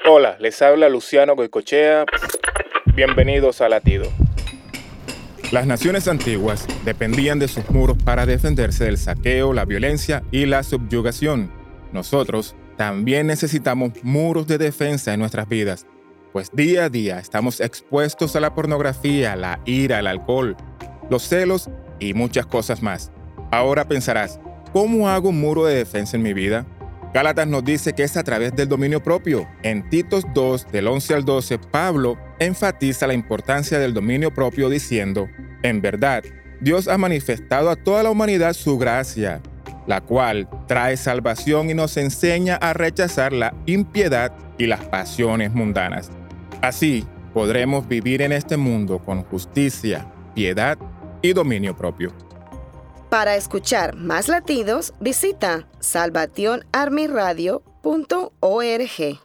Hola, les habla Luciano Goicoechea. Bienvenidos a Latido. Las naciones antiguas dependían de sus muros para defenderse del saqueo, la violencia y la subyugación. Nosotros también necesitamos muros de defensa en nuestras vidas, pues día a día estamos expuestos a la pornografía, la ira, el alcohol, los celos y muchas cosas más. Ahora pensarás, ¿cómo hago un muro de defensa en mi vida? Gálatas nos dice que es a través del dominio propio. En Titos 2, del 11 al 12, Pablo enfatiza la importancia del dominio propio diciendo, en verdad, Dios ha manifestado a toda la humanidad su gracia, la cual trae salvación y nos enseña a rechazar la impiedad y las pasiones mundanas. Así podremos vivir en este mundo con justicia, piedad y dominio propio. Para escuchar más latidos, visita salvationarmyradio.org.